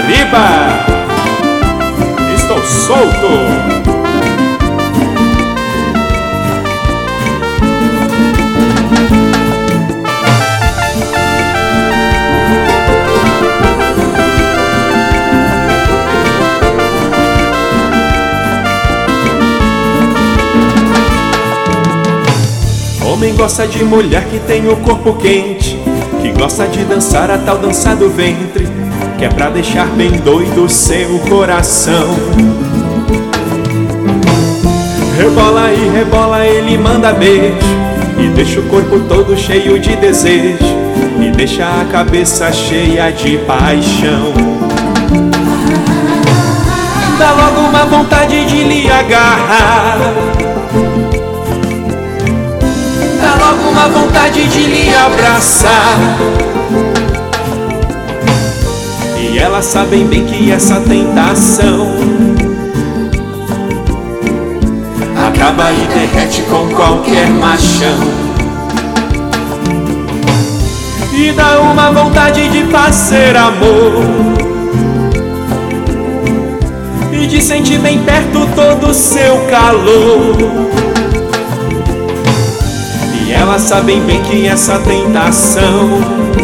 Paraíba. Estou solto. Homem gosta de mulher que tem o corpo quente, que gosta de dançar a tal dança do ventre, que é pra deixar bem doido seu coração. Rebola e rebola, ele manda beijo, e deixa o corpo todo cheio de desejo, e deixa a cabeça cheia de paixão. Dá logo uma vontade de lhe agarrar, dá logo uma vontade de lhe abraçar. E elas sabem bem que essa tentação acaba e derrete com qualquer machão. E dá uma vontade de fazer amor, e de sentir bem perto todo o seu calor. E elas sabem bem que essa tentação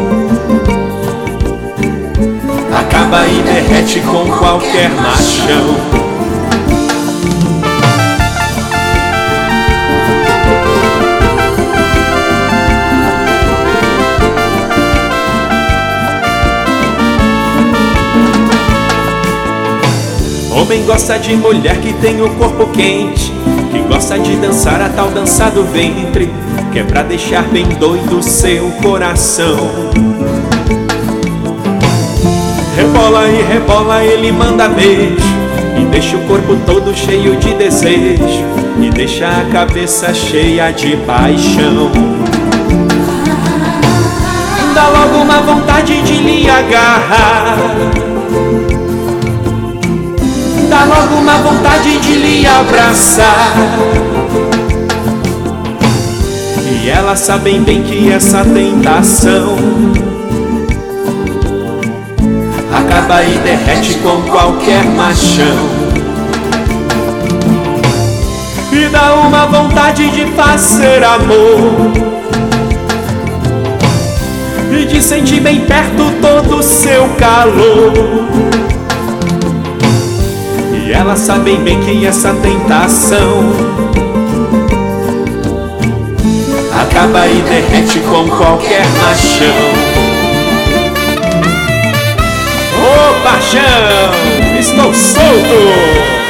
acaba e derrete com qualquer machão. Homem gosta de mulher que tem o corpo quente, que gosta de dançar a tal dança do ventre, que é pra deixar bem doido seu coração. Rebola e rebola, ele manda beijo, e deixa o corpo todo cheio de desejo, e deixa a cabeça cheia de paixão. Dá logo uma vontade de lhe agarrar, dá logo uma vontade de lhe abraçar. E elas sabem bem que essa tentação acaba e derrete com qualquer machão. E dá uma vontade de fazer amor, e de sentir bem perto todo o seu calor. E elas sabem bem que essa tentação acaba e derrete com qualquer machão. Ô paixão, estou solto!